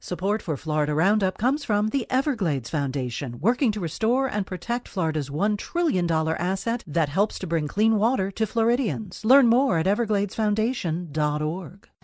Support for Florida Roundup comes from the Everglades Foundation, working to restore and protect Florida's $1 trillion asset that helps to bring clean water to Floridians. Learn more at evergladesfoundation.org.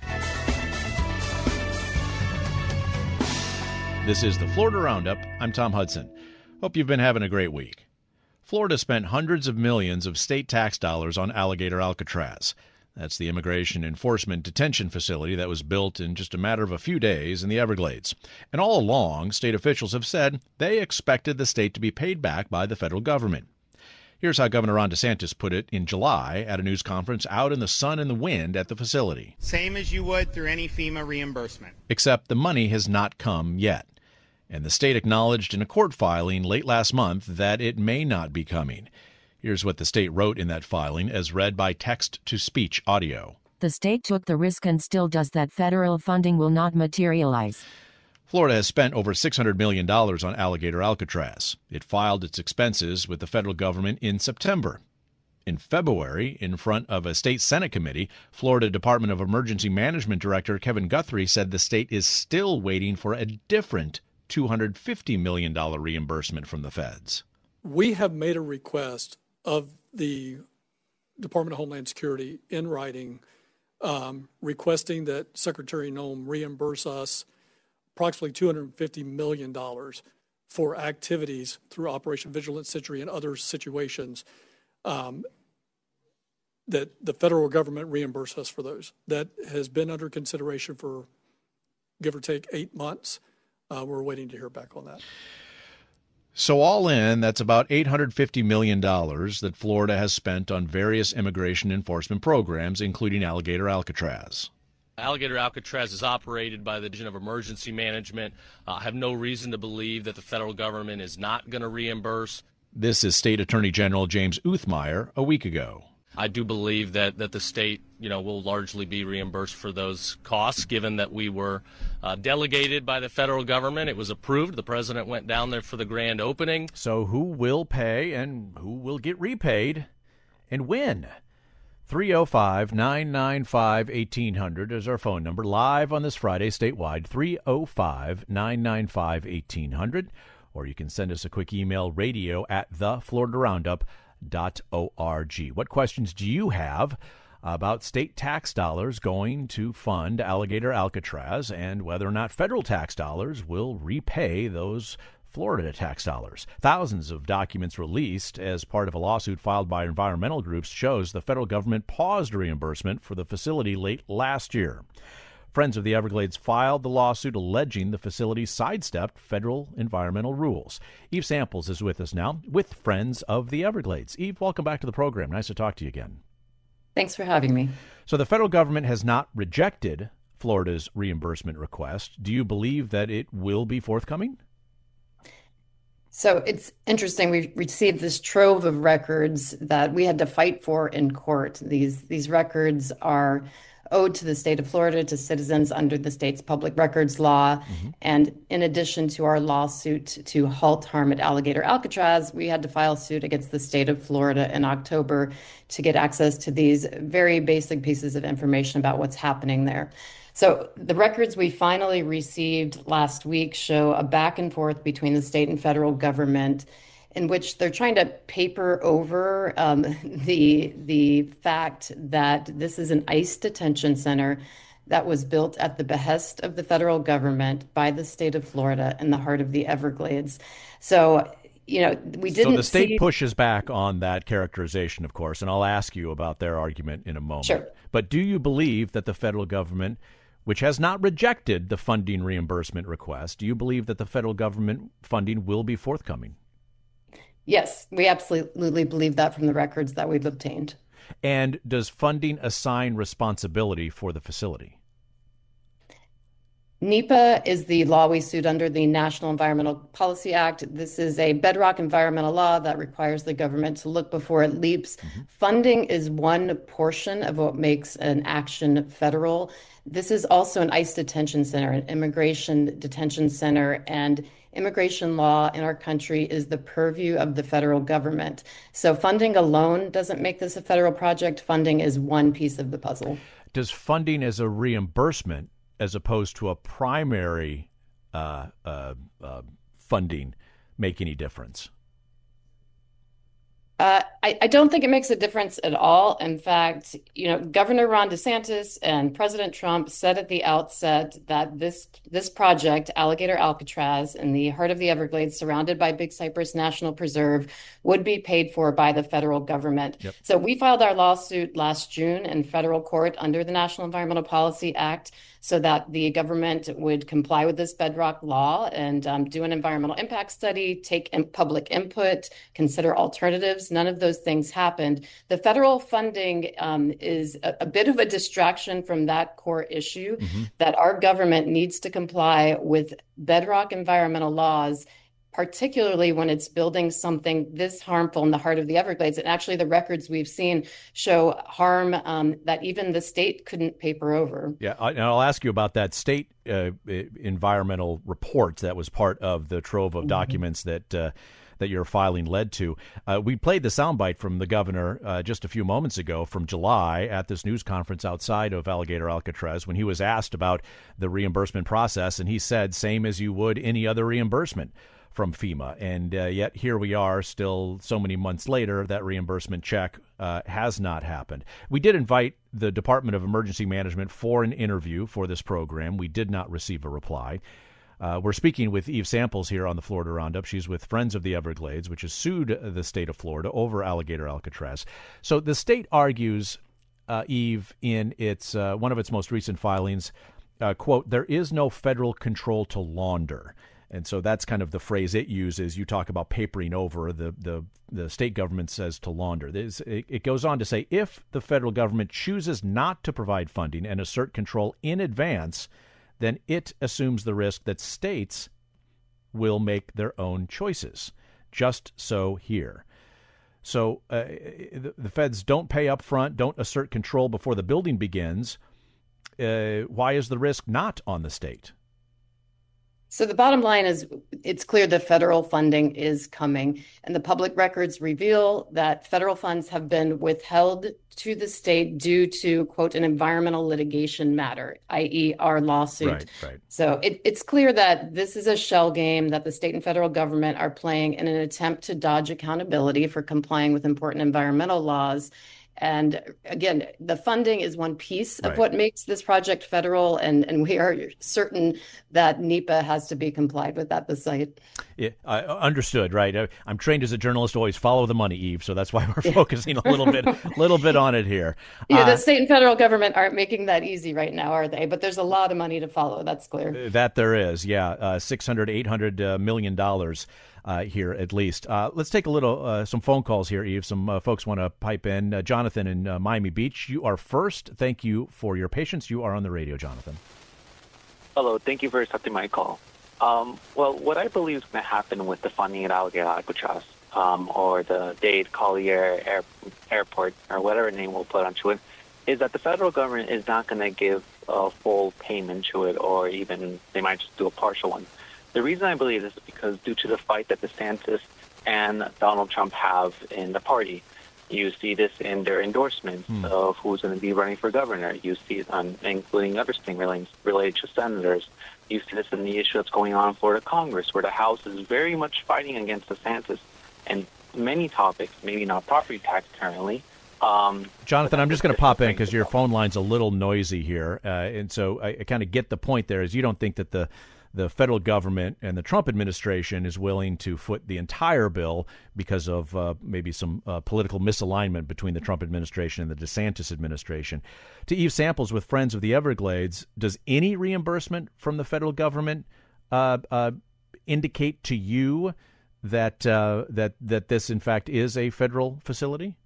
This is the Florida Roundup. I'm Tom Hudson. Hope you've been having a great week. Florida spent hundreds of millions of state tax dollars on Alligator Alcatraz. That's the immigration enforcement detention facility that was built in just a matter of a few days in the Everglades. And all along, state officials have said they expected the state to be paid back by the federal government. Here's how Governor Ron DeSantis put it in July at a news conference out in the sun and the wind at the facility. Same as you would through any FEMA reimbursement. Except the money has not come yet. And the state acknowledged in a court filing late last month that it may not be coming. Here's what the state wrote in that filing as read by text-to-speech audio. The state took the risk and still does that federal funding will not materialize. Florida has spent over $600 million on Alligator Alcatraz. It filed its expenses with the federal government in September. In February, in front of a state Senate committee, Florida Department of Emergency Management Director Kevin Guthrie said the state is still waiting for a different $250 million reimbursement from the feds. We have made a request of the Department of Homeland Security in writing, requesting that Secretary Noem reimburse us approximately $250 million for activities through Operation Vigilant Century and other situations that the federal government reimburse us for those. That has been under consideration for give or take 8 months. We're waiting to hear back on that. So all in, that's about $850 million that Florida has spent on various immigration enforcement programs, including Alligator Alcatraz. Alligator Alcatraz is operated by the Division of Emergency Management. I have no reason to believe that the federal government is not going to reimburse. This is State Attorney General James Uthmeier a week ago. I do believe that the state, will largely be reimbursed for those costs, given that we were delegated by the federal government. It was approved. The president went down there for the grand opening. So who will pay and who will get repaid and when? 305-995-1800 is our phone number, live on this Friday statewide, 305-995-1800. Or you can send us a quick email, radio@thefloridaroundup.org. What questions do you have about state tax dollars going to fund Alligator Alcatraz and whether or not federal tax dollars will repay those Florida tax dollars? Thousands of documents released as part of a lawsuit filed by environmental groups shows the federal government paused reimbursement for the facility late last year. Friends of the Everglades filed the lawsuit alleging the facility sidestepped federal environmental rules. Eve Samples is with us now with Friends of the Everglades. Eve, welcome back to the program. Nice to talk to you again. Thanks for having me. So the federal government has not rejected Florida's reimbursement request. Do you believe that it will be forthcoming? So it's interesting. We received this trove of records that we had to fight for in court. These records are owed to the state of Florida, to citizens under the state's public records law. Mm-hmm. And in addition to our lawsuit to halt harm at Alligator Alcatraz, we had to file suit against the state of Florida in October to get access to these very basic pieces of information about what's happening there. So the records we finally received last week show a back and forth between the state and federal government in which they're trying to paper over the fact that this is an ICE detention center that was built at the behest of the federal government by the state of Florida in the heart of the Everglades. So, we didn't. So the state pushes back on that characterization, of course, and I'll ask you about their argument in a moment. Sure. But do you believe that the federal government, which has not rejected the funding reimbursement request, do you believe that the federal government funding will be forthcoming? Yes, we absolutely believe that from the records that we've obtained. And does funding assign responsibility for the facility? NEPA is the law we sued under, the National Environmental Policy Act. This is a bedrock environmental law that requires the government to look before it leaps. Mm-hmm. Funding is one portion of what makes an action federal. This is also an ICE detention center, an immigration detention center, and immigration law in our country is the purview of the federal government. So funding alone doesn't make this a federal project. Funding is one piece of the puzzle. Does funding as a reimbursement, as opposed to a primary funding make any difference? I don't think it makes a difference at all. In fact, Governor Ron DeSantis and President Trump said at the outset that this project, Alligator Alcatraz, in the heart of the Everglades, surrounded by Big Cypress National Preserve, would be paid for by the federal government. Yep. So we filed our lawsuit last June in federal court under the National Environmental Policy Act so that the government would comply with this bedrock law and do an environmental impact study, take public input, consider alternatives. None of those things happened. The federal funding is a bit of a distraction from that core issue, that our government needs to comply with bedrock environmental laws, particularly when it's building something this harmful in the heart of the Everglades. And actually, the records we've seen show harm that even the state couldn't paper over. Yeah, and I'll ask you about that state environmental report that was part of the trove of documents that your filing led to. We played the soundbite from the governor just a few moments ago from July at this news conference outside of Alligator Alcatraz when he was asked about the reimbursement process, and he said, same as you would any other reimbursement from FEMA. And yet here we are still so many months later, that reimbursement check has not happened. We did invite the Department of Emergency Management for an interview for this program. We did not receive a reply. We're speaking with Eve Samples here on the Florida Roundup. She's with Friends of the Everglades, which has sued the state of Florida over Alligator Alcatraz. So the state argues, Eve, in its one of its most recent filings, quote, there is no federal control to launder. And so that's kind of the phrase it uses. You talk about papering over, the state government says to launder. It goes on to say, if the federal government chooses not to provide funding and assert control in advance, then it assumes the risk that states will make their own choices. Just so here. So the feds don't pay up front, don't assert control before the building begins. Why is the risk not on the state? So the bottom line is it's clear that federal funding is coming, and the public records reveal that federal funds have been withheld to the state due to, quote, an environmental litigation matter, i.e. our lawsuit. Right. So it's clear that this is a shell game that the state and federal government are playing in an attempt to dodge accountability for complying with important environmental laws. And again, the funding is one piece of what makes this project federal, and we are certain that NEPA has to be complied with at the site. Yeah, understood, right? I'm trained as a journalist to always follow the money, Eve, so that's why we're focusing a little bit on it here. Yeah, the state and federal government aren't making that easy right now, are they? But there's a lot of money to follow, that's clear. That there is, yeah, $600, $800 million. Here at least. Let's take some phone calls here, Eve. Some folks want to pipe in. Jonathan in Miami Beach, you are first. Thank you for your patience. You are on the radio, Jonathan. Hello. Thank you for accepting my call. Well, what I believe is going to happen with the funding at Alligator Alcatraz or the Dade Collier Airport or whatever name we'll put onto it is that the federal government is not going to give a full payment to it, or even they might just do a partial one. The reason I believe this is because due to the fight that DeSantis and Donald Trump have in the party, you see this in their endorsements of who's going to be running for governor. You see it on including other things related to senators. You see this in the issue that's going on in Florida Congress, where the House is very much fighting against DeSantis and many topics, maybe not property tax currently. Jonathan, I'm just going to pop in because your phone line's a little noisy here. And so I kind of get the point there is you don't think that the federal government and the Trump administration is willing to foot the entire bill because of maybe some political misalignment between the Trump administration and the DeSantis administration. To Eve Samples with Friends of the Everglades, does any reimbursement from the federal government indicate to you that that this, in fact, is a federal facility?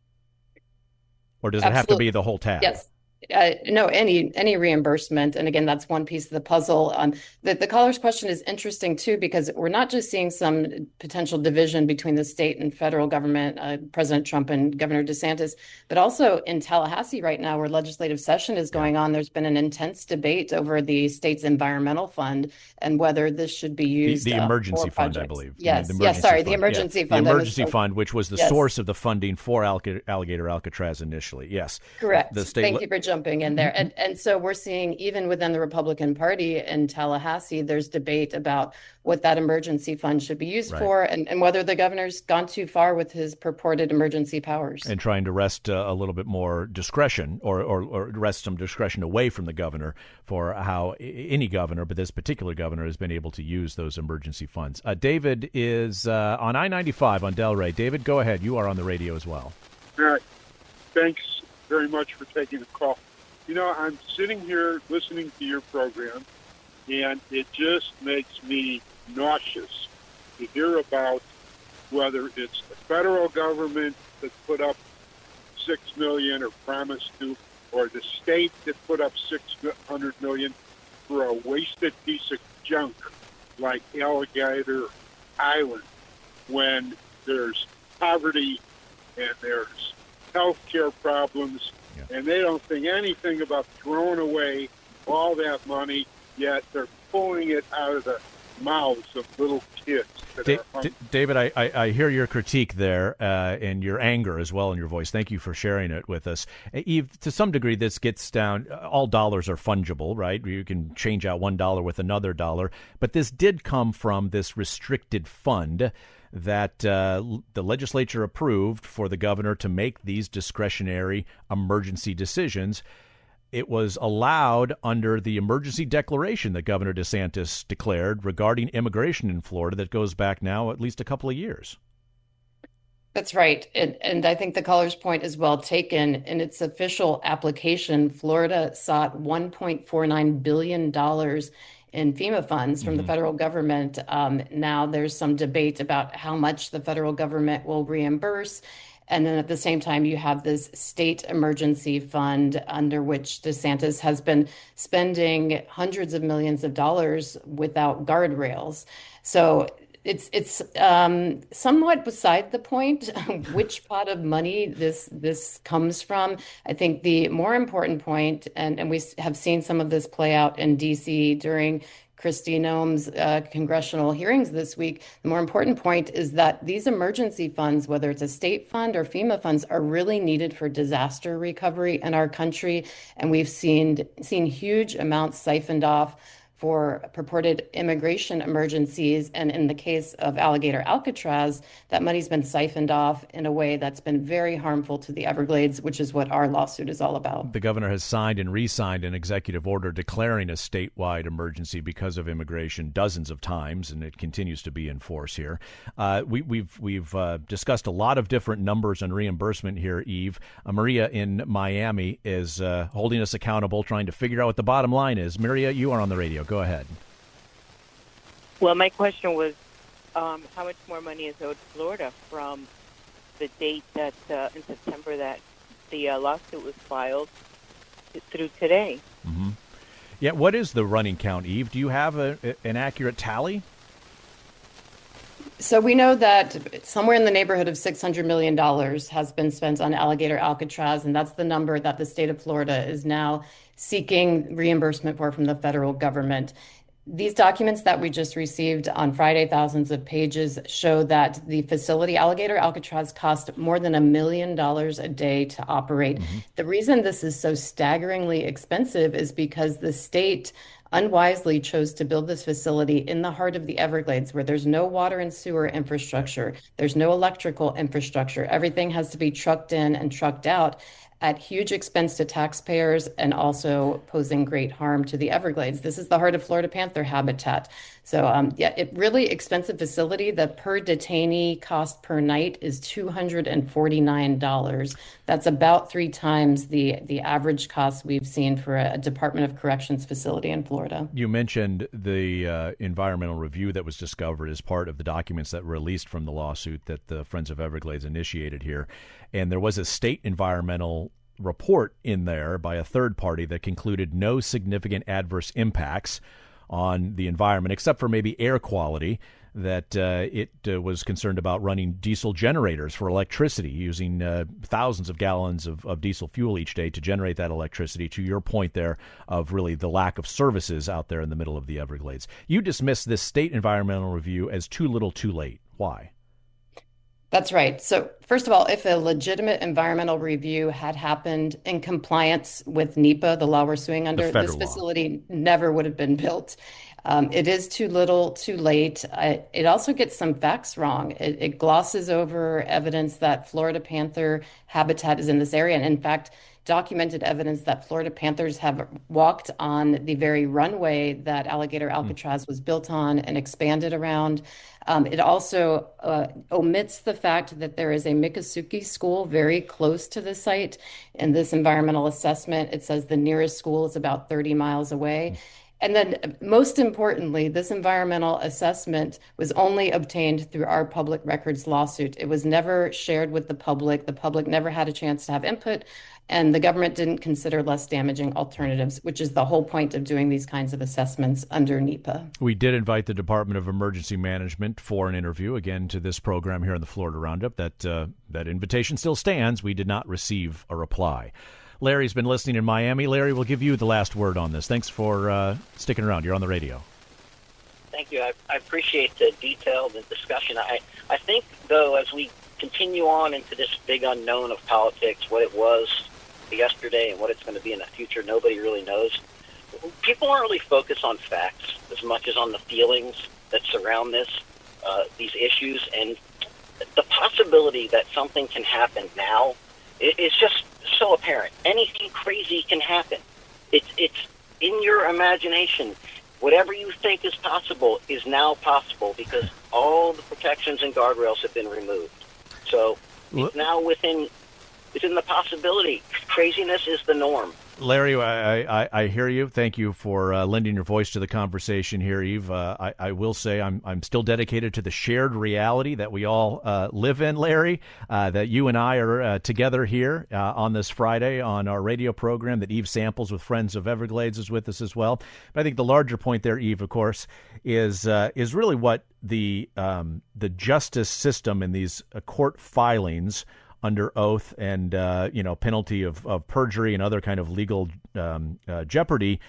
Or does it have to be the whole tab? Yes. No, any reimbursement. And again, that's one piece of the puzzle. The caller's question is interesting, too, because we're not just seeing some potential division between the state and federal government, President Trump and Governor DeSantis, but also in Tallahassee right now, where legislative session is going on, there's been an intense debate over the state's environmental fund and whether this should be used. The emergency fund, I believe. Yes, the emergency fund. The emergency fund, which was the source of the funding for Alligator Alcatraz initially. Yes. Correct. The state, Thank you for jumping in there. And so we're seeing even within the Republican Party in Tallahassee, there's debate about what that emergency fund should be used for and whether the governor's gone too far with his purported emergency powers. And trying to wrest a little bit more discretion or wrest some discretion away from the governor for how any governor, but this particular governor, has been able to use those emergency funds. David is on I-95 on Delray. David, go ahead. You are on the radio as well. All right. Thanks very much for taking the call. You know, I'm sitting here listening to your program, and it just makes me nauseous to hear about whether it's the federal government that put up $6 million or promised to, or the state that put up $600 million for a wasted piece of junk like Alligator Island, when there's poverty and there's health care problems, and they don't think anything about throwing away all that money, yet they're pulling it out of the mouths of little kids. David, I hear your critique there and your anger as well in your voice. Thank you for sharing it with us. Eve, to some degree, this gets down, all dollars are fungible, right? You can change out $1 with another dollar. But this did come from this restricted fund that the legislature approved for the governor to make these discretionary emergency decisions. It was allowed under the emergency declaration that Governor DeSantis declared regarding immigration in Florida that goes back now at least a couple of years. That's right. And I think the caller's point is well taken. In its official application, Florida sought $1.49 billion in FEMA funds from the federal government. Now there's some debate about how much the federal government will reimburse. And then at the same time, you have this state emergency fund under which DeSantis has been spending hundreds of millions of dollars without guardrails. So it's somewhat beside the point which pot of money this comes from. I think the more important point, and we have seen some of this play out in D.C. during Kristi Noem's congressional hearings this week, the more important point is that these emergency funds, whether it's a state fund or FEMA funds, are really needed for disaster recovery in our country. And we've seen huge amounts siphoned off for purported immigration emergencies. And in the case of Alligator Alcatraz, that money's been siphoned off in a way that's been very harmful to the Everglades, which is what our lawsuit is all about. The governor has signed and re-signed an executive order declaring a statewide emergency because of immigration dozens of times, and it continues to be in force here. We've discussed a lot of different numbers on reimbursement here, Eve. Maria in Miami is holding us accountable, trying to figure out what the bottom line is. Maria, you are on the radio. Go ahead. Well, my question was how much more money is owed to Florida from the date that in September that the lawsuit was filed through today. Mm-hmm. Yeah, what is the running count, Eve? Do you have an accurate tally? So we know that somewhere in the neighborhood of $600 million has been spent on Alligator Alcatraz, and that's the number that the state of Florida is now seeking reimbursement for from the federal government. These documents that we just received on Friday, thousands of pages, show that the facility, Alligator Alcatraz, cost more than $1 million a day to operate. Mm-hmm. The reason this is so staggeringly expensive is because the state unwisely chose to build this facility in the heart of the Everglades, where there's no water and sewer infrastructure, there's no electrical infrastructure. Everything has to be trucked in and trucked out at huge expense to taxpayers and also posing great harm to the Everglades. This is the heart of Florida panther habitat. So it really expensive facility. The per detainee cost per night is $249. That's about 3 times the average cost we've seen for a Department of Corrections facility in Florida. You mentioned the environmental review that was discovered as part of the documents that were released from the lawsuit that the Friends of Everglades initiated here. And there was a state environmental report in there by a third party that concluded no significant adverse impacts on the environment, except for maybe air quality, that it was concerned about running diesel generators for electricity, using thousands of gallons of diesel fuel each day to generate that electricity, to your point there of really the lack of services out there in the middle of the Everglades. You dismiss this state environmental review as too little too late. Why? That's right. So, first of all, if a legitimate environmental review had happened in compliance with NEPA, the law we're suing under, this facility never would have been built. It is too little, too late. It also gets some facts wrong. It glosses over evidence that Florida panther habitat is in this area. And in fact, documented evidence that Florida panthers have walked on the very runway that Alligator Alcatraz was built on and expanded around. It also omits the fact that there is a Miccosukee school very close to the site. In this environmental assessment, it says the nearest school is about 30 miles away. And then, most importantly, this environmental assessment was only obtained through our public records lawsuit. It was never shared with the public. The public never had a chance to have input, and the government didn't consider less damaging alternatives, which is the whole point of doing these kinds of assessments under NEPA. We did invite the Department of Emergency Management for an interview, again, to this program here in the Florida Roundup. That invitation still stands. We did not receive a reply. Larry's been listening in Miami. Larry, we'll give you the last word on this. Thanks for sticking around. You're on the radio. Thank you. I appreciate the detailed discussion. I think, though, as we continue on into this big unknown of politics, what it was yesterday and what it's going to be in the future, nobody really knows. People aren't really focused on facts as much as on the feelings that surround these issues. And the possibility that something can happen now is just so apparent. Anything crazy can happen. It's in your imagination. Whatever you think is possible is now possible because all the protections and guardrails have been removed. So it's now within the possibility. Craziness is the norm. Larry, I hear you. Thank you for lending your voice to the conversation here, Eve. I will say I'm still dedicated to the shared reality that we all live in, Larry, that you and I are together here on this Friday on our radio program, that Eve Samples with Friends of Everglades is with us as well. But I think the larger point there, Eve, of course, is really what the justice system in these court filings under oath and penalty of perjury and other kind of legal jeopardy,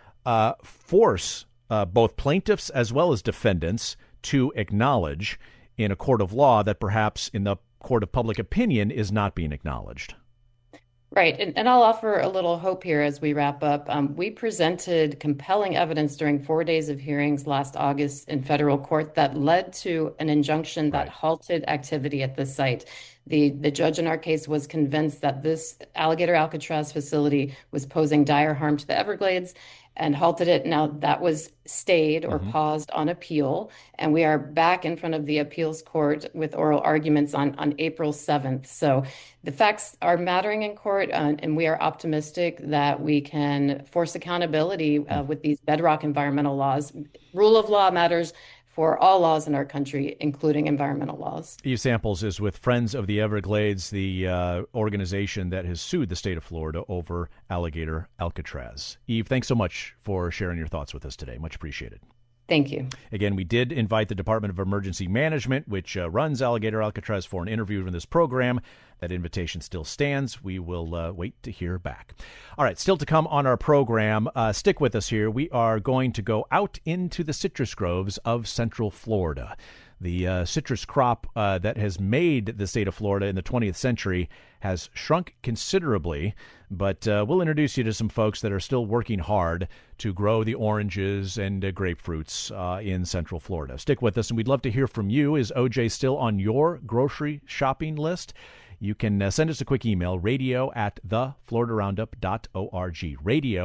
force both plaintiffs as well as defendants to acknowledge in a court of law that perhaps in the court of public opinion is not being acknowledged. Right. And I'll offer a little hope here as we wrap up. We presented compelling evidence during 4 days of hearings last August in federal court that led to an injunction that halted activity at this site. The judge in our case was convinced that this Alligator Alcatraz facility was posing dire harm to the Everglades and halted it. Now, that was stayed or paused on appeal, and we are back in front of the appeals court with oral arguments on April 7th. So the facts are mattering in court, and we are optimistic that we can force accountability with these bedrock environmental laws. Rule of law matters for all laws in our country, including environmental laws. Eve Samples is with Friends of the Everglades, the organization that has sued the state of Florida over Alligator Alcatraz. Eve, thanks so much for sharing your thoughts with us today. Much appreciated. Thank you. Again, we did invite the Department of Emergency Management, which runs Alligator Alcatraz, for an interview in this program. That invitation still stands. We will wait to hear back. All right, still to come on our program. Stick with us here. We are going to go out into the citrus groves of Central Florida. The citrus crop that has made the state of Florida in the 20th century has shrunk considerably, but we'll introduce you to some folks that are still working hard to grow the oranges and grapefruits in Central Florida. Stick with us, and we'd love to hear from you. Is OJ still on your grocery shopping list? You can send us a quick email, radio@thefloridaroundup.org,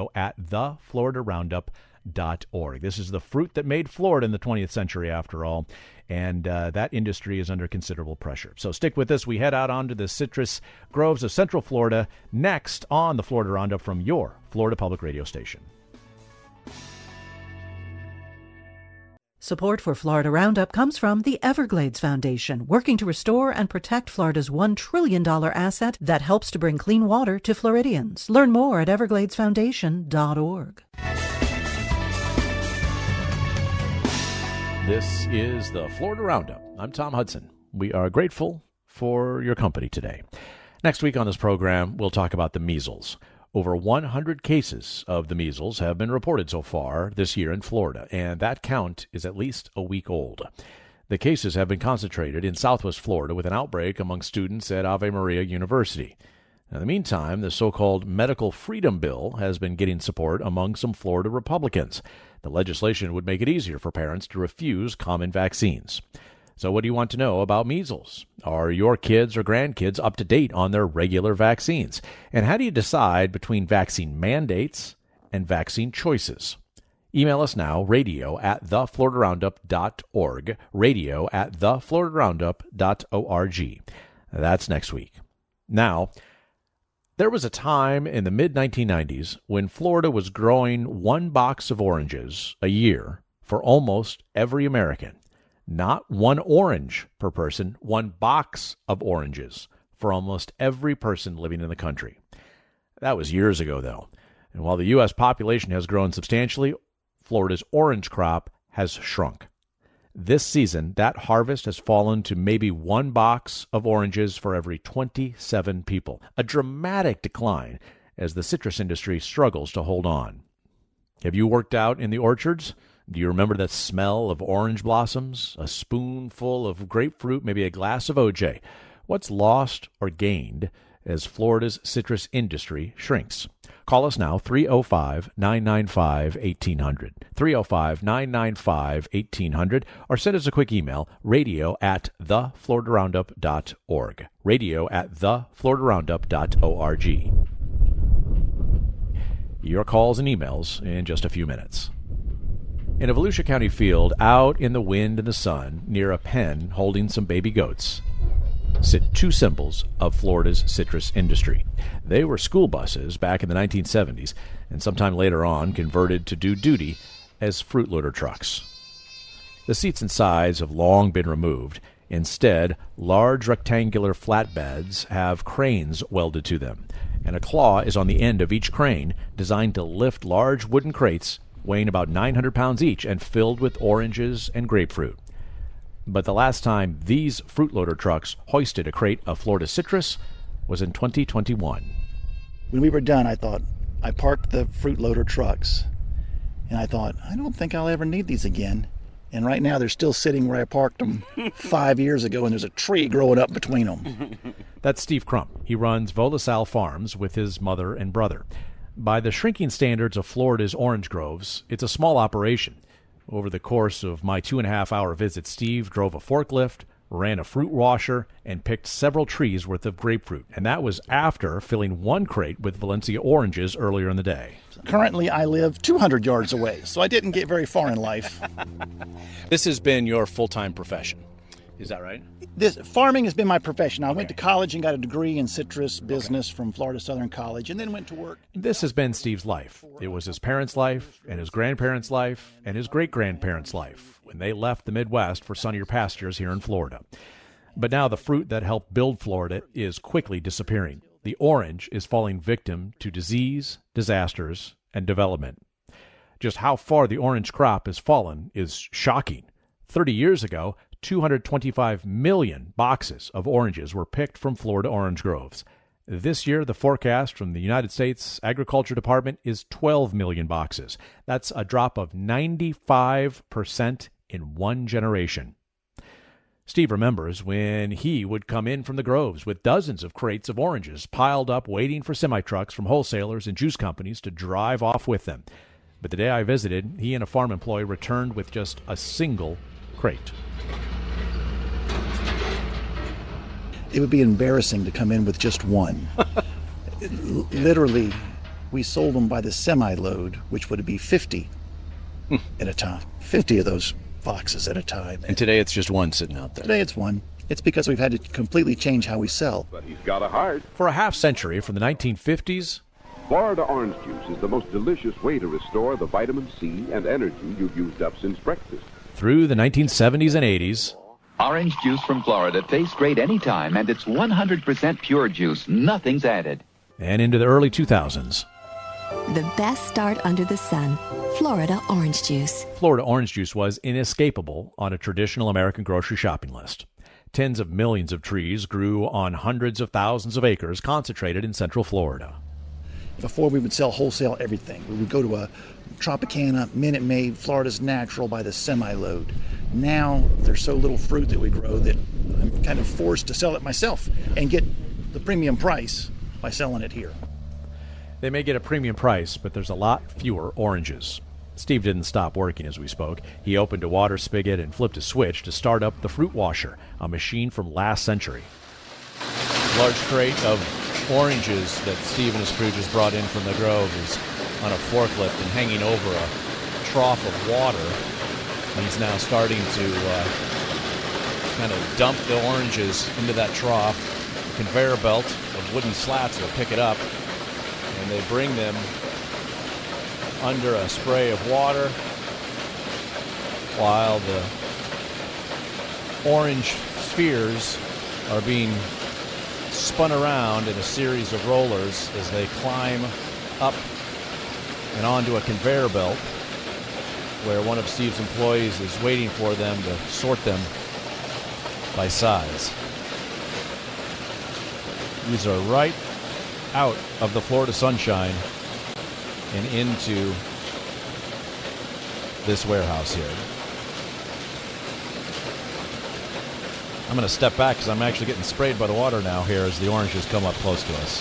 radio@thefloridaroundup.org. This is the fruit that made Florida in the 20th century, after all, and that industry is under considerable pressure. So stick with us. We head out onto the citrus groves of Central Florida next on the Florida Roundup from your Florida Public Radio station. Support for Florida Roundup comes from the Everglades Foundation, working to restore and protect Florida's $1 trillion asset that helps to bring clean water to Floridians. Learn more at evergladesfoundation.org. This is the Florida Roundup. I'm Tom Hudson. We are grateful for your company today. Next week on this program, we'll talk about the measles. Over 100 cases of the measles have been reported so far this year in Florida, and that count is at least a week old. The cases have been concentrated in southwest Florida with an outbreak among students at Ave Maria University. In the meantime, the so-called Medical Freedom Bill has been getting support among some Florida Republicans. The legislation would make it easier for parents to refuse common vaccines. So what do you want to know about measles? Are your kids or grandkids up to date on their regular vaccines? And how do you decide between vaccine mandates and vaccine choices? Email us now, radio@thefloridaroundup.org, radio@thefloridaroundup.org. That's next week. Now, there was a time in the mid-1990s when Florida was growing 1 box of oranges a year for almost every American. Not 1 orange per person, 1 box of oranges for almost every person living in the country. That was years ago, though. And while the U.S. population has grown substantially, Florida's orange crop has shrunk. This season, that harvest has fallen to maybe 1 box of oranges for every 27 people, a dramatic decline as the citrus industry struggles to hold on. Have you worked out in the orchards? Do you remember the smell of orange blossoms, a spoonful of grapefruit, maybe a glass of OJ? What's lost or gained as Florida's citrus industry shrinks? Call us now, 305-995-1800, 305-995-1800, or send us a quick email, radio@thefloridaroundup.org, radio@thefloridaroundup.org. Your calls and emails in just a few minutes. In a Volusia County field, out in the wind and the sun, near a pen holding some baby goats, sit 2 symbols of Florida's citrus industry. They were school buses back in the 1970s, and sometime later on converted to do duty as fruit loader trucks. The seats and sides have long been removed. Instead, large rectangular flatbeds have cranes welded to them, and a claw is on the end of each crane designed to lift large wooden crates weighing about 900 pounds each and filled with oranges and grapefruit. But the last time these fruit loader trucks hoisted a crate of Florida citrus was in 2021. When we were done, I parked the fruit loader trucks, and I thought, I don't think I'll ever need these again. And right now they're still sitting where I parked them 5 years ago, and there's a tree growing up between them. That's Steve Crump. He runs Volasal Farms with his mother and brother. By the shrinking standards of Florida's orange groves, it's a small operation. Over the course of my 2.5-hour visit, Steve drove a forklift, ran a fruit washer, and picked several trees worth of grapefruit. And that was after filling 1 crate with Valencia oranges earlier in the day. Currently, I live 200 yards away, so I didn't get very far in life. This has been your full-time profession. Is that right? Farming has been my profession. I went to college and got a degree in citrus business from Florida Southern College, and then went to work. This has been Steve's life. It was his parents' life, and his grandparents' life, and his great-grandparents' life when they left the Midwest for sunnier pastures here in Florida. But now the fruit that helped build Florida is quickly disappearing. The orange is falling victim to disease, disasters, and development. Just how far the orange crop has fallen is shocking. 30 years ago, 225 million boxes of oranges were picked from Florida orange groves. This year, the forecast from the United States Agriculture Department is 12 million boxes. That's a drop of 95% in 1 generation. Steve remembers when he would come in from the groves with dozens of crates of oranges piled up waiting for semi-trucks from wholesalers and juice companies to drive off with them. But the day I visited, he and a farm employee returned with just a single crate. It would be embarrassing to come in with just 1. Literally, we sold them by the semi-load, which would be 50 at a time. 50 of those boxes at a time. And today it's just 1 sitting out there. Today it's 1. It's because we've had to completely change how we sell. But he's got a heart. For a half century, from the 1950s, Florida orange juice is the most delicious way to restore the vitamin C and energy you've used up since breakfast. Through the 1970s and 80s, orange juice from Florida tastes great anytime, and it's 100% pure juice. Nothing's added. And into the early 2000s. The best start under the sun. Florida orange juice. Florida orange juice was inescapable on a traditional American grocery shopping list. Tens of millions of trees grew on hundreds of thousands of acres concentrated in central Florida. Before, we would sell wholesale everything. We would go to a Tropicana, Minute Maid, Florida's Natural by the semi-load. Now there's so little fruit that we grow that I'm kind of forced to sell it myself and get the premium price by selling it here. They may get a premium price, but there's a lot fewer oranges. Steve didn't stop working as we spoke. He opened a water spigot and flipped a switch to start up the fruit washer, a machine from last century. A large crate of oranges that Steve and his crew just brought in from the grove is on a forklift and hanging over a trough of water. And he's now starting to kind of dump the oranges into that trough. A conveyor belt of wooden slats will pick it up, and they bring them under a spray of water while the orange spheres are being spun around in a series of rollers as they climb up and onto a conveyor belt where one of Steve's employees is waiting for them to sort them by size. These are right out of the Florida sunshine and into this warehouse here. I'm going to step back because I'm actually getting sprayed by the water now here as the oranges come up close to us.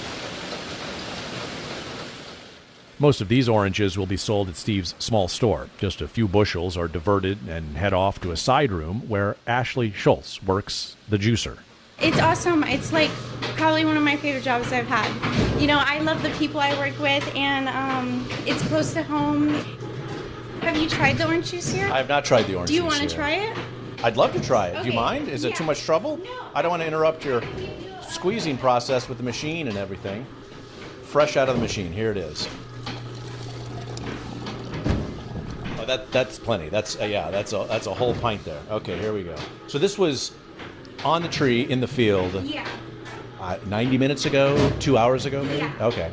Most of these oranges will be sold at Steve's small store. Just a few bushels are diverted and head off to a side room where Ashley Schultz works the juicer. It's awesome. It's like probably one of my favorite jobs I've had. You know, I love the people I work with, and it's close to home. Have you tried the orange juice here? I have not tried the orange juice. Do you want to try it? I'd love to try it. Okay. Do you mind? Is it too much trouble? No. I don't want to interrupt your squeezing process with the machine and everything. Fresh out of the machine. Here it is. Oh, that's plenty. That's a whole pint there. Okay, here we go. So this was on the tree in the field. Yeah. 90 minutes ago, 2 hours ago, maybe? Yeah. Okay.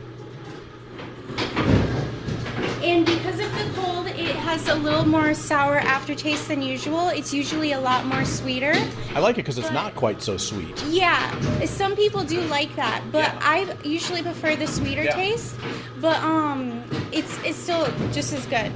And because of the cold, it has a little more sour aftertaste than usual. It's usually a lot more sweeter. I like it because it's not quite so sweet. Yeah, some people do like that, but I usually prefer the sweeter taste. But it's still just as good.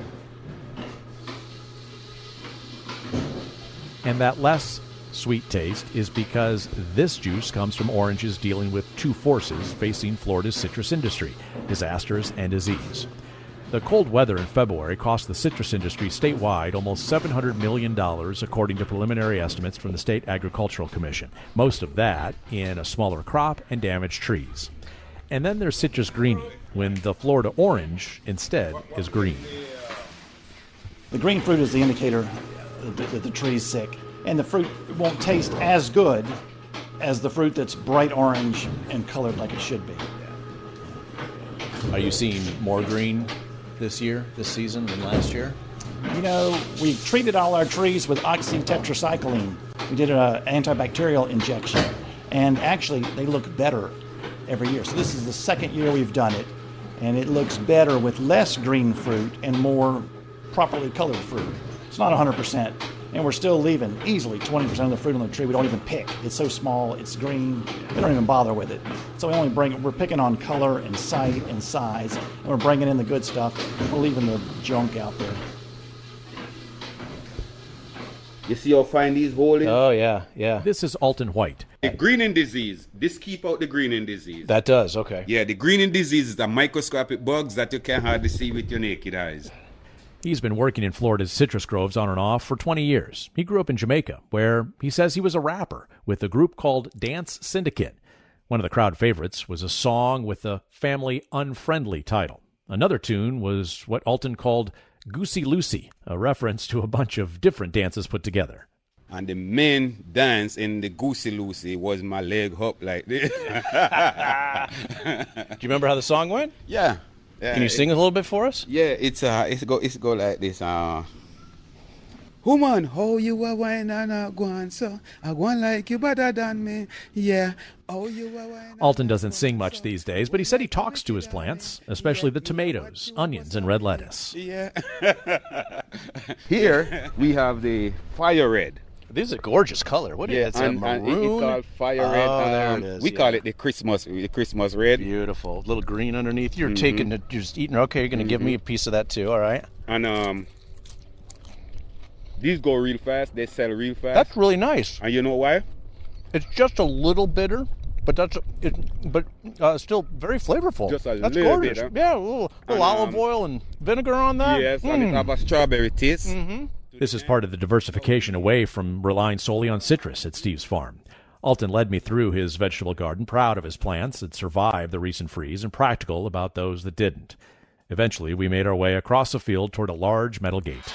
And that less sweet taste is because this juice comes from oranges dealing with two forces facing Florida's citrus industry: disasters and disease. The cold weather in February cost the citrus industry statewide almost $700 million, according to preliminary estimates from the State Agricultural Commission. Most of that in a smaller crop and damaged trees. And then there's citrus greening, when the Florida orange instead is green. The green fruit is the indicator that the tree's sick, and the fruit won't taste as good as the fruit that's bright orange and colored like it should be. Are you seeing more green this season than last year? You know, we treated all our trees with oxytetracycline. We did an antibacterial injection, and actually they look better every year. So this is the second year we've done it, and it looks better with less green fruit and more properly colored fruit. It's not 100%, and we're still leaving easily 20% of the fruit on the tree we don't even pick. It's so small, it's green, we don't even bother with it. So we're picking on color and sight and size, and we're bringing in the good stuff. We're leaving the junk out there. You see how fine these holes? Oh, yeah. This is Alton White. The greening disease. This keep out the greening disease. That does, okay. Yeah, the greening disease is a microscopic bugs that you can hardly see with your naked eyes. He's been working in Florida's citrus groves on and off for 20 years. He grew up in Jamaica, where he says he was a rapper with a group called Dance Syndicate. One of the crowd favorites was a song with a family-unfriendly title. Another tune was what Alton called Goosey Lucy, a reference to a bunch of different dances put together. And the main dance in the Goosey Lucy was my leg up like this. Do you remember how the song went? Yeah. Can you sing a little bit for us? Yeah, it's go like this. Woman, how you a wine and a go on so? I want like you better than me. Yeah. Oh, you a wine. Alton doesn't sing much these days, but he said he talks to his plants, especially the tomatoes, onions, and red lettuce. Yeah. Here we have the fire red. This is a gorgeous color. What is it? And it's called fire red. There it is, we call it the Christmas red. Beautiful. Little green underneath. You're taking it, you're just eating. Okay, you're going to give me a piece of that too, all right? And These go real fast. They sell real fast. That's really nice. And you know why? It's just a little bitter, but still very flavorful. Just a that's little gorgeous. bit. Huh? Yeah, a little olive oil and vinegar on that. Yes, and it have a strawberry taste. Mm-hmm. This is part of the diversification away from relying solely on citrus at Steve's farm. Alton led me through his vegetable garden, proud of his plants that survived the recent freeze and practical about those that didn't. Eventually, we made our way across the field toward a large metal gate.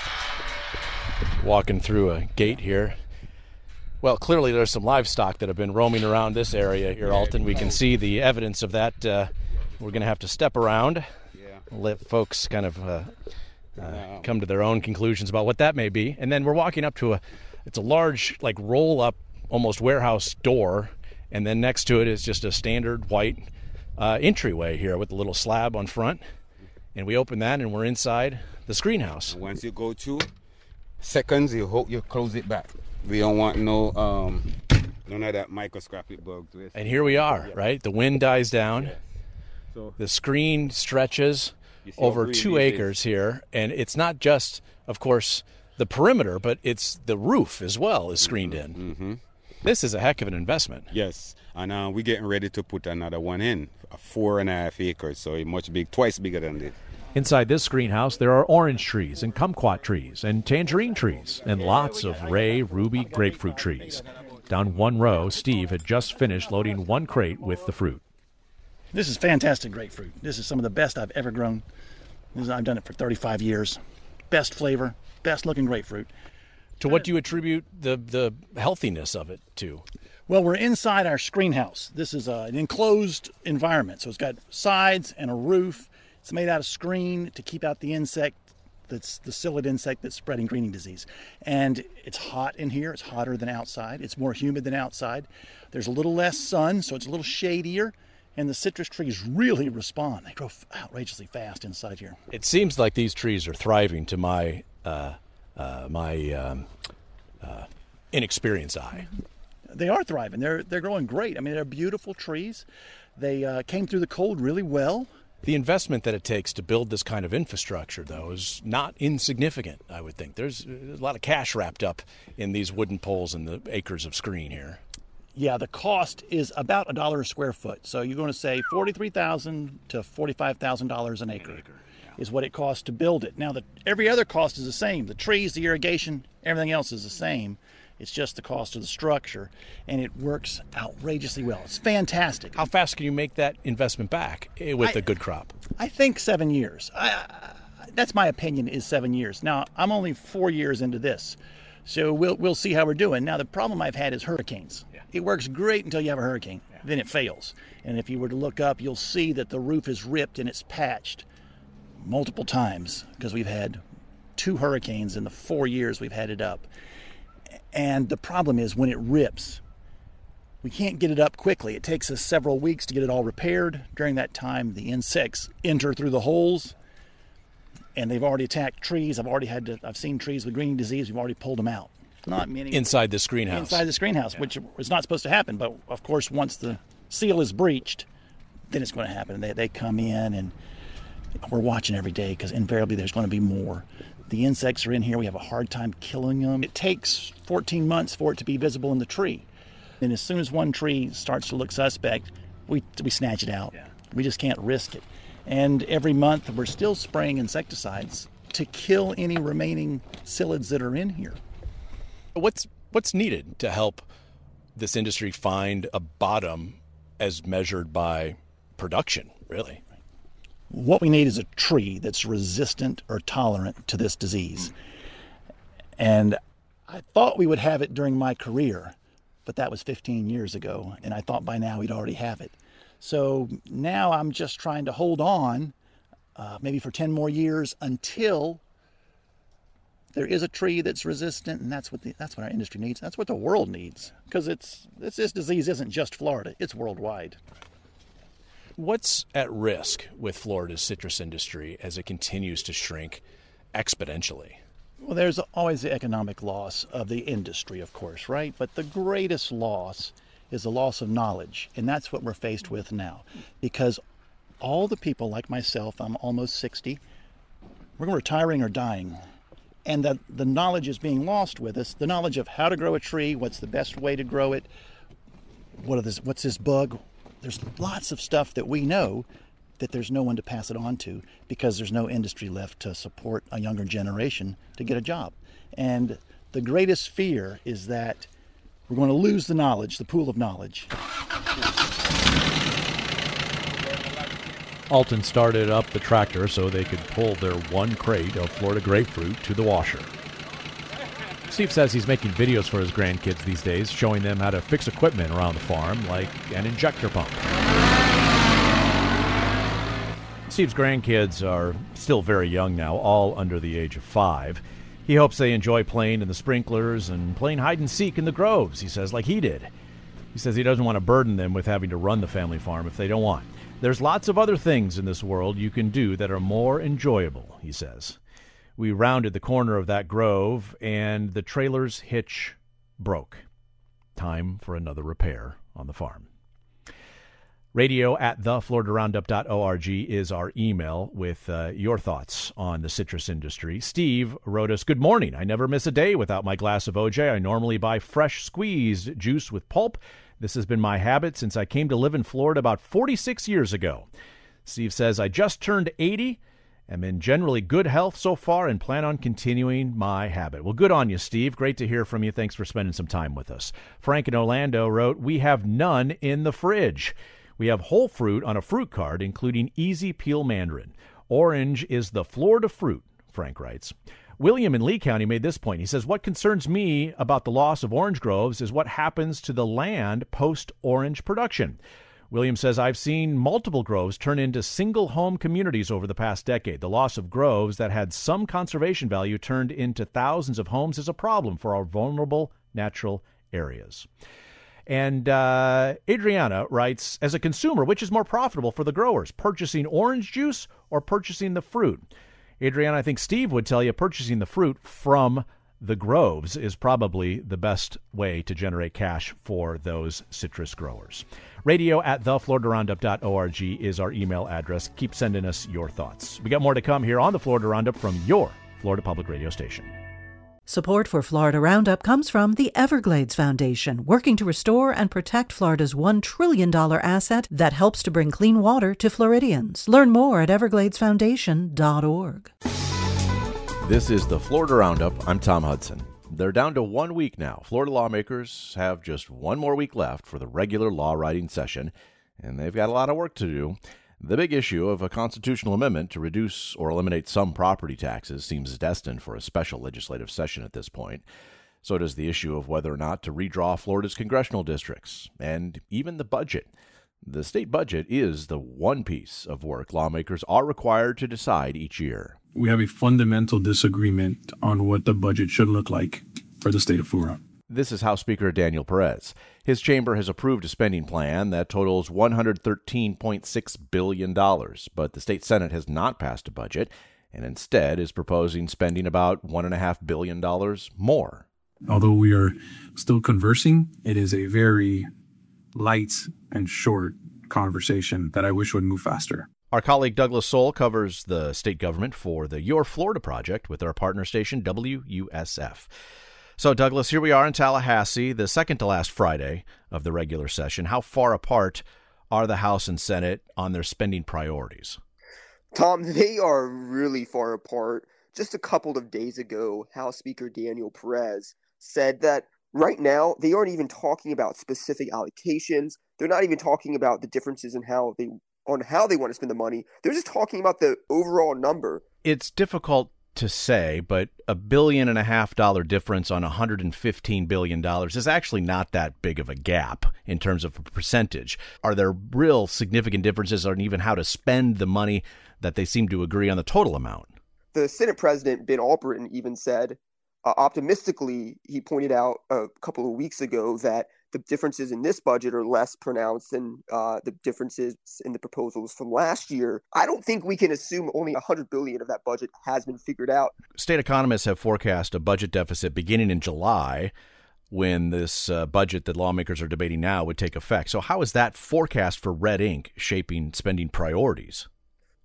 Walking through a gate here. Well, clearly there's some livestock that have been roaming around this area here, Alton. We can see the evidence of that. We're going to have to step around, let folks kind of come to their own conclusions about what that may be. And then we're walking up to it's a large, like, roll-up, almost warehouse door, and then next to it is just a standard white entryway here with a little slab on front. And we open that, and we're inside the screen house. Once you go 2 seconds, you hope you close it back. We don't want none of that microscopic bugs. And here we are, right? The wind dies down. Yeah. So the screen stretches over 2 acres here, and it's not just, of course, the perimeter, but it's the roof as well is screened in. Mm-hmm. This is a heck of an investment. Yes, and we're getting ready to put another one in, 4.5 acres, so it's much big, twice bigger than this. Inside this greenhouse, there are orange trees and kumquat trees and tangerine trees and lots of ray, ruby, grapefruit trees. Down one row, Steve had just finished loading 1 crate with the fruit. This is fantastic grapefruit. This is some of the best I've ever grown. I've done it for 35 years. Best flavor, best looking grapefruit. To what do you attribute the healthiness of it to? Well, we're inside our screen house. This is an enclosed environment, so it's got sides and a roof. It's made out of screen to keep out the insect, that's the psyllid insect that's spreading greening disease. And it's hot in here. It's hotter than outside. It's more humid than outside. There's a little less sun, so it's a little shadier. And the citrus trees really respond. They grow outrageously fast inside here. It seems like these trees are thriving to my inexperienced eye. They are thriving. They're growing great. I mean, they're beautiful trees. They came through the cold really well. The investment that it takes to build this kind of infrastructure, though, is not insignificant, I would think. There's a lot of cash wrapped up in these wooden poles and the acres of screen here. Yeah, the cost is about $1 a square foot. So you're going to say $43,000 to $45,000 an acre is what it costs to build it. Now, every other cost is the same. The trees, the irrigation, everything else is the same. It's just the cost of the structure, and it works outrageously well. It's fantastic. How fast can you make that investment back with a good crop? I think 7 years. That's my opinion, is 7 years. Now, I'm only 4 years into this, so we'll see how we're doing. Now, the problem I've had is hurricanes. Yeah. It works great until you have a hurricane. Yeah. Then it fails. And if you were to look up, you'll see that the roof is ripped and it's patched multiple times because we've had 2 hurricanes in the 4 years we've had it up. And the problem is when it rips, we can't get it up quickly. It takes us several weeks to get it all repaired. During that time, the insects enter through the holes, and they've already attacked trees. I've seen trees with greening disease. We've already pulled them out. Not many. Inside this greenhouse. Inside this greenhouse, which is not supposed to happen. But, of course, once the seal is breached, then it's going to happen. They come in, and we're watching every day because invariably there's going to be more. The insects are in here. We have a hard time killing them. It takes 14 months for it to be visible in the tree. And as soon as one tree starts to look suspect, we snatch it out. Yeah. We just can't risk it. And every month we're still spraying insecticides to kill any remaining psyllids that are in here. What's needed to help this industry find a bottom as measured by production, really? What we need is a tree that's resistant or tolerant to this disease. And I thought we would have it during my career, but that was 15 years ago, and I thought by now we'd already have it. So now I'm just trying to hold on, maybe for 10 more years until there is a tree that's resistant, and that's what our industry needs. That's what the world needs, because this disease isn't just Florida, it's worldwide. What's at risk with Florida's citrus industry as it continues to shrink exponentially? Well, there's always the economic loss of the industry, of course, right? But the greatest loss is the loss of knowledge, and that's what we're faced with now. Because all the people like myself, I'm almost 60, we're retiring or dying. And the knowledge is being lost with us, the knowledge of how to grow a tree, what's the best way to grow it, what's this bug. There's lots of stuff that we know that there's no one to pass it on to because there's no industry left to support a younger generation to get a job. And the greatest fear is that we're going to lose the knowledge, the pool of knowledge. Alton started up the tractor so they could pull their one crate of Florida grapefruit to the washer. Steve says he's making videos for his grandkids these days, showing them how to fix equipment around the farm, like an injector pump. Steve's grandkids are still very young now, all under the age of 5. He hopes they enjoy playing in the sprinklers and playing hide and seek in the groves, he says, like he did. He says he doesn't want to burden them with having to run the family farm if they don't want. There's lots of other things in this world you can do that are more enjoyable, he says. We rounded the corner of that grove, and the trailer's hitch broke. Time for another repair on the farm. radio@thefloridaroundup.org is our email with your thoughts on the citrus industry. Steve wrote us, "Good morning. I never miss a day without my glass of OJ. I normally buy fresh squeezed juice with pulp. This has been my habit since I came to live in Florida about 46 years ago." Steve says, "I just turned 80. I'm in generally good health so far and plan on continuing my habit." Well, good on you, Steve. Great to hear from you. Thanks for spending some time with us. Frank in Orlando wrote, "We have none in the fridge. We have whole fruit on a fruit card, including easy peel mandarin. Orange is the Florida fruit," Frank writes. William in Lee County made this point. He says, "What concerns me about the loss of orange groves is what happens to the land post-orange production." William says, "I've seen multiple groves turn into single-home communities over the past decade. The loss of groves that had some conservation value turned into thousands of homes is a problem for our vulnerable natural areas." And Adriana writes, "As a consumer, which is more profitable for the growers, purchasing orange juice or purchasing the fruit?" Adriana, I think Steve would tell you purchasing the fruit from the groves is probably the best way to generate cash for those citrus growers. radio@thefloridaroundup.org is our email address. Keep sending us your thoughts. We got more to come here on the Florida Roundup from your Florida Public Radio station. Support for Florida Roundup comes from the Everglades Foundation, working to restore and protect Florida's $1 trillion asset that helps to bring clean water to Floridians. Learn more at evergladesfoundation.org. This is the Florida Roundup. I'm Tom Hudson. They're down to 1 week now. Florida lawmakers have just one more week left for the regular law writing session, and they've got a lot of work to do. The big issue of a constitutional amendment to reduce or eliminate some property taxes seems destined for a special legislative session at this point. So does the issue of whether or not to redraw Florida's congressional districts, and even the budget. The state budget is the one piece of work lawmakers are required to decide each year. We have a fundamental disagreement on what the budget should look like for the state of Florida. This is House Speaker Daniel Perez. His chamber has approved a spending plan that totals $113.6 billion, but the state Senate has not passed a budget and instead is proposing spending about $1.5 billion more. Although we are still conversing, it is a very light and short conversation that I wish would move faster. Our colleague Douglas Soul covers the state government for the Your Florida Project with our partner station WUSF. So, Douglas, here we are in Tallahassee, the second to last Friday of the regular session. How far apart are the House and Senate on their spending priorities? Tom, they are really far apart. Just a couple of days ago, House Speaker Daniel Perez said that right now they aren't even talking about specific allocations. They're not even talking about the differences in how they want to spend the money. They're just talking about the overall number. It's difficult to say, but $1.5 billion difference on $115 billion is actually not that big of a gap in terms of a percentage. Are there real significant differences on even how to spend the money that they seem to agree on the total amount? The Senate President, Ben Albritton, even said, optimistically, he pointed out a couple of weeks ago that the differences in this budget are less pronounced than the differences in the proposals from last year. I don't think we can assume only $100 billion of that budget has been figured out. State economists have forecast a budget deficit beginning in July when this budget that lawmakers are debating now would take effect. So how is that forecast for red ink shaping spending priorities?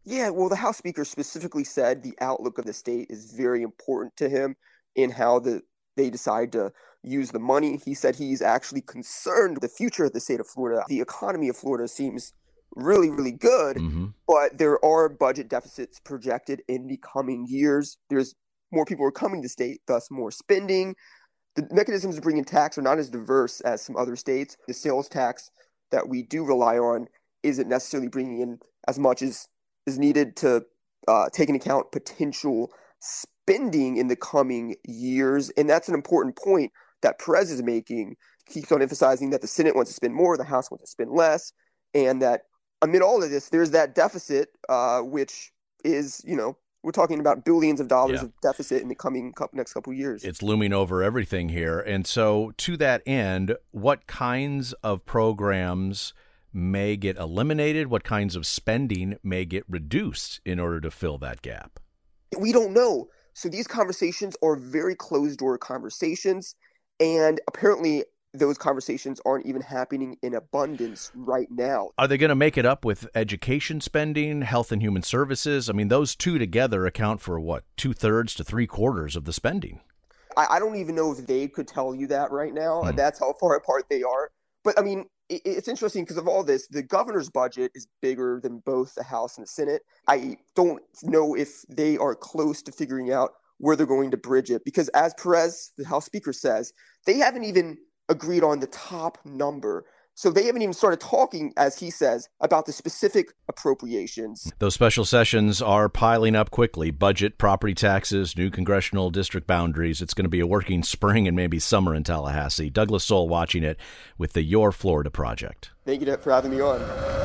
Yeah, well, the House Speaker specifically said the outlook of the state is very important to him in how they decide to use the money. He said he's actually concerned with the future of the state of Florida. The economy of Florida seems really, really good, but there are budget deficits projected in the coming years. There's more people are coming to the state, thus more spending. The mechanisms to bring in tax are not as diverse as some other states. The sales tax that we do rely on isn't necessarily bringing in as much as is needed to take into account potential spending in the coming years. And that's an important point that Perez is making. He keeps on emphasizing that the Senate wants to spend more, the House wants to spend less, and that amid all of this, there's that deficit, which is, we're talking about billions of dollars of deficit in the next couple of years. It's looming over everything here. And so to that end, what kinds of programs may get eliminated? What kinds of spending may get reduced in order to fill that gap? We don't know. So these conversations are very closed-door conversations, and apparently those conversations aren't even happening in abundance right now. Are they going to make it up with education spending, health and human services? I mean, those two together account for, 2/3 to 3/4 of the spending. I don't even know if they could tell you that right now. That's how far apart they are. But, I mean, it's interesting because of all this, the governor's budget is bigger than both the House and the Senate. I don't know if they are close to figuring out where they're going to bridge it, because as Perez, the House Speaker, says, they haven't even agreed on the top number. So they haven't even started talking, as he says, about the specific appropriations. Those special sessions are piling up quickly. Budget, property taxes, new congressional district boundaries. It's going to be a working spring and maybe summer in Tallahassee. Douglas Soul watching it with the Your Florida Project. Thank you for having me on.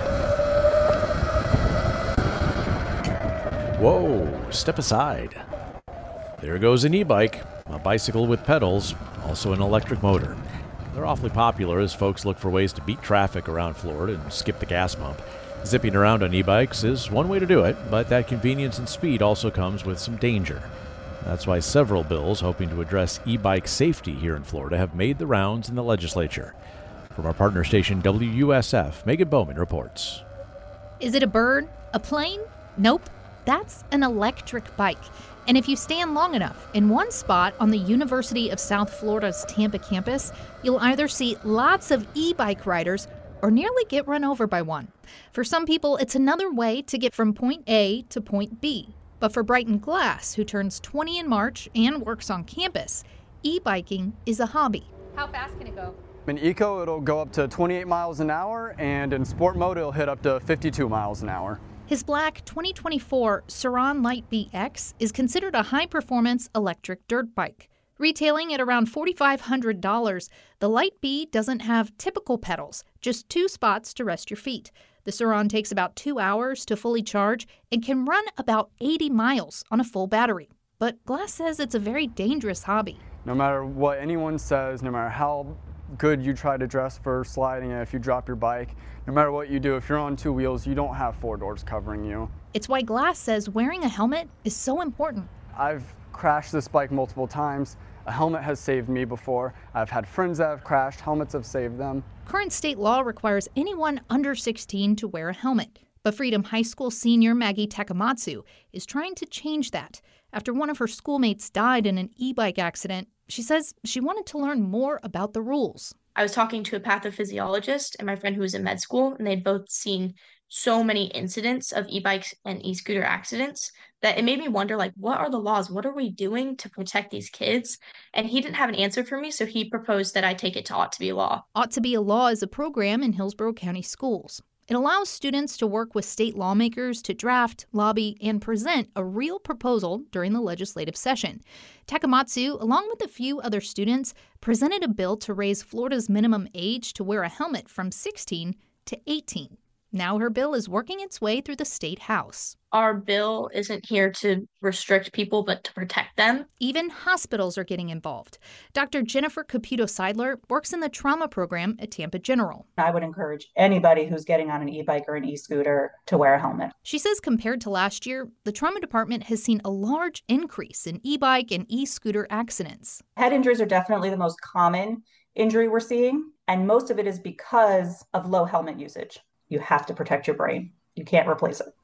Whoa, step aside. There goes an e-bike, a bicycle with pedals, also an electric motor. They're awfully popular as folks look for ways to beat traffic around Florida and skip the gas bump. Zipping around on e-bikes is one way to do it, but that convenience and speed also comes with some danger. That's why several bills hoping to address e-bike safety here in Florida have made the rounds in the legislature. From our partner station WUSF, Megan Bowman reports. Is it a bird? A plane? Nope. That's an electric bike. And if you stand long enough in one spot on the University of South Florida's Tampa campus, you'll either see lots of e-bike riders or nearly get run over by one. For some people, it's another way to get from point A to point B. But for Brighton Glass, who turns 20 in March and works on campus, e-biking is a hobby. How fast can it go? In eco, it'll go up to 28 miles an hour, and in sport mode, it'll hit up to 52 miles an hour. His black 2024 Sur-Ron Light BX is considered a high-performance electric dirt bike. Retailing at around $4,500, the Light B doesn't have typical pedals, just 2 spots to rest your feet. The Sur-Ron takes about 2 hours to fully charge and can run about 80 miles on a full battery. But Glass says it's a very dangerous hobby. No matter what anyone says, no matter how good you try to dress for sliding it, if you drop your bike, no matter what you do, if you're on 2 wheels, you don't have 4 doors covering you. It's why Glass says wearing a helmet is so important. I've crashed this bike multiple times. A helmet has saved me before. I've had friends that have crashed. Helmets have saved them. Current state law requires anyone under 16 to wear a helmet. But Freedom High School senior Maggie Takamatsu is trying to change that. After one of her schoolmates died in an e-bike accident, she says she wanted to learn more about the rules. I was talking to a pathophysiologist and my friend who was in med school, and they'd both seen so many incidents of e-bikes and e-scooter accidents that it made me wonder, what are the laws? What are we doing to protect these kids? And he didn't have an answer for me, so he proposed that I take it to Ought to Be a Law. Ought to Be a Law is a program in Hillsborough County Schools. It allows students to work with state lawmakers to draft, lobby, and present a real proposal during the legislative session. Takamatsu, along with a few other students, presented a bill to raise Florida's minimum age to wear a helmet from 16 to 18. Now her bill is working its way through the state house. Our bill isn't here to restrict people, but to protect them. Even hospitals are getting involved. Dr. Jennifer Caputo-Seidler works in the trauma program at Tampa General. I would encourage anybody who's getting on an e-bike or an e-scooter to wear a helmet. She says compared to last year, the trauma department has seen a large increase in e-bike and e-scooter accidents. Head injuries are definitely the most common injury we're seeing, and most of it is because of low helmet usage. You have to protect your brain. You can't replace it.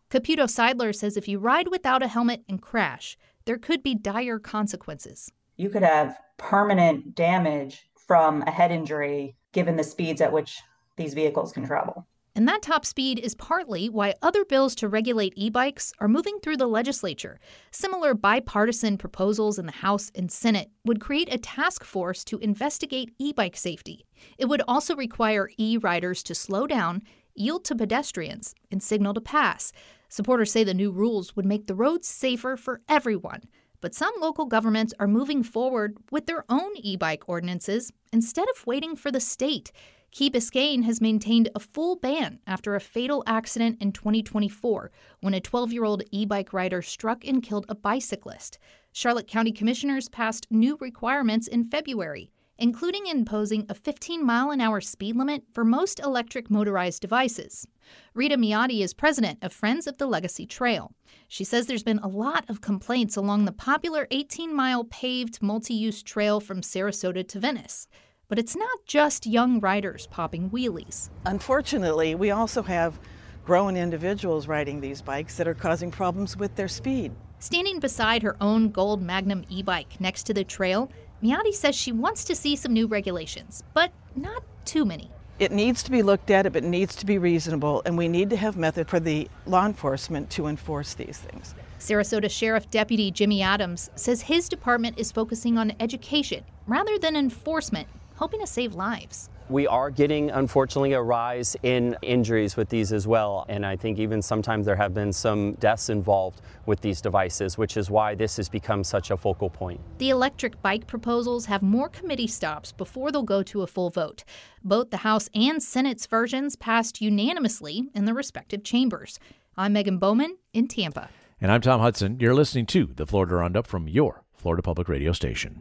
Caputo Seidler says if you ride without a helmet and crash, there could be dire consequences. You could have permanent damage from a head injury given the speeds at which these vehicles can travel. And that top speed is partly why other bills to regulate e-bikes are moving through the legislature. Similar bipartisan proposals in the House and Senate would create a task force to investigate e-bike safety. It would also require e-riders to slow down, yield to pedestrians, and signal to pass. Supporters say the new rules would make the roads safer for everyone. But some local governments are moving forward with their own e-bike ordinances instead of waiting for the state. Key Biscayne has maintained a full ban after a fatal accident in 2024 when a 12-year-old e-bike rider struck and killed a bicyclist. Charlotte County commissioners passed new requirements in February, including imposing a 15-mile-an-hour speed limit for most electric motorized devices. Rita Miotti is president of Friends of the Legacy Trail. She says there's been a lot of complaints along the popular 18-mile paved multi-use trail from Sarasota to Venice. But it's not just young riders popping wheelies. Unfortunately, we also have grown individuals riding these bikes that are causing problems with their speed. Standing beside her own gold Magnum e-bike next to the trail, Miotti says she wants to see some new regulations, but not too many. It needs to be looked at, but it needs to be reasonable, and we need to have method for the law enforcement to enforce these things. Sarasota Sheriff Deputy Jimmy Adams says his department is focusing on education rather than enforcement, hoping to save lives. We are getting, unfortunately, a rise in injuries with these as well. And I think even sometimes there have been some deaths involved with these devices, which is why this has become such a focal point. The electric bike proposals have more committee stops before they'll go to a full vote. Both the House and Senate's versions passed unanimously in the respective chambers. I'm Megan Bowman in Tampa. And I'm Tom Hudson. You're listening to the Florida Roundup from your Florida Public Radio station.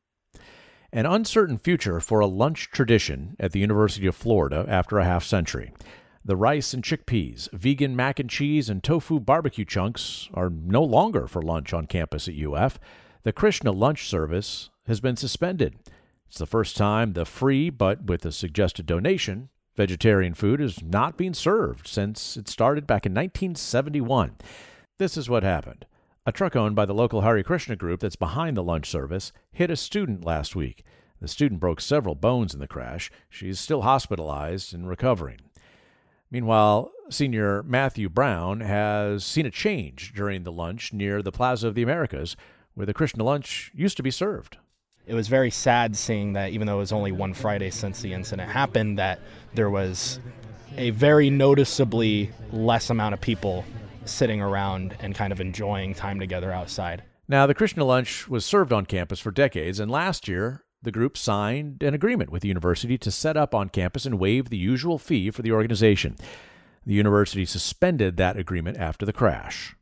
An uncertain future for a lunch tradition at the University of Florida after a half-century. The rice and chickpeas, vegan mac and cheese, and tofu barbecue chunks are no longer for lunch on campus at UF. The Krishna lunch service has been suspended. It's the first time the free, but with a suggested donation, vegetarian food is not being served since it started back in 1971. This is what happened. A truck owned by the local Hare Krishna group that's behind the lunch service hit a student last week. The student broke several bones in the crash. She's still hospitalized and recovering. Meanwhile, senior Matthew Brown has seen a change during the lunch near the Plaza of the Americas, where the Krishna lunch used to be served. It was very sad seeing that even though it was only one Friday since the incident happened, that there was a very noticeably less amount of people sitting around and kind of enjoying time together outside. Now, the Krishna lunch was served on campus for decades, and last year, the group signed an agreement with the university to set up on campus and waive the usual fee for the organization. The university suspended that agreement after the crash.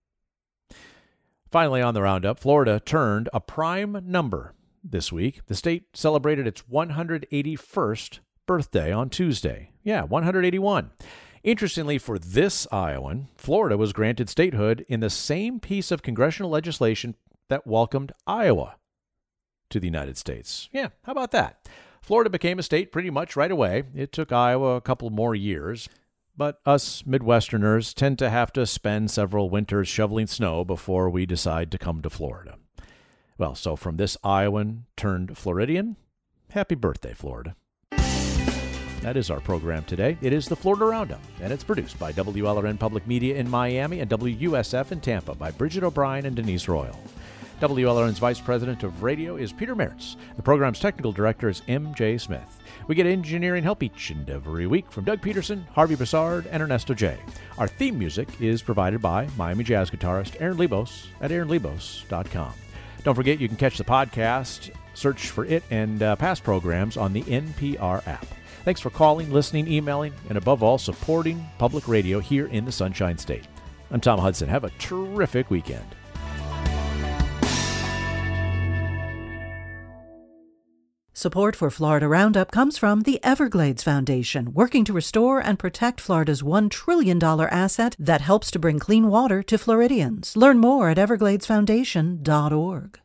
Finally, on the roundup, Florida turned a prime number this week. The state celebrated its 181st birthday on Tuesday. Yeah, 181. Interestingly, for this Iowan, Florida was granted statehood in the same piece of congressional legislation that welcomed Iowa to the United States. Yeah, how about that? Florida became a state pretty much right away. It took Iowa a couple more years, but us Midwesterners tend to have to spend several winters shoveling snow before we decide to come to Florida. Well, so from this Iowan turned Floridian, happy birthday, Florida. That is our program today. It is the Florida Roundup, and it's produced by WLRN Public Media in Miami and WUSF in Tampa by Bridget O'Brien and Denise Royal. WLRN's Vice President of Radio is Peter Mertz. The program's technical director is M.J. Smith. We get engineering help each and every week from Doug Peterson, Harvey Broussard, and Ernesto J. Our theme music is provided by Miami jazz guitarist Aaron Lebos at aaronlebos.com. Don't forget you can catch the podcast, search for it and past programs on the NPR app. Thanks for calling, listening, emailing, and above all, supporting public radio here in the Sunshine State. I'm Tom Hudson. Have a terrific weekend. Support for Florida Roundup comes from the Everglades Foundation, working to restore and protect Florida's $1 trillion asset that helps to bring clean water to Floridians. Learn more at evergladesfoundation.org.